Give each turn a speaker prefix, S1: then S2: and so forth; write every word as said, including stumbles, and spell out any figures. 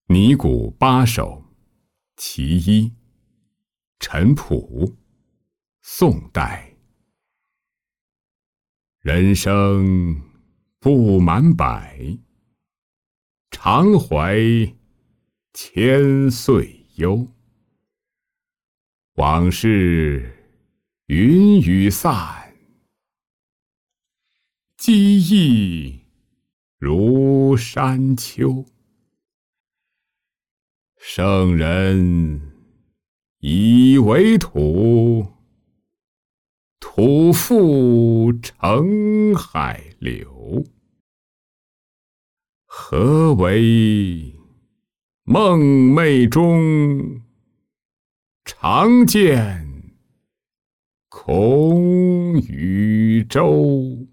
S1: 尼古八首其一，陈朴，宋代。人生不满百，常怀千岁忧。往事云雨散，积忆如山丘。圣人已为土，土复成海流。何为梦寐中，常见空渔舟？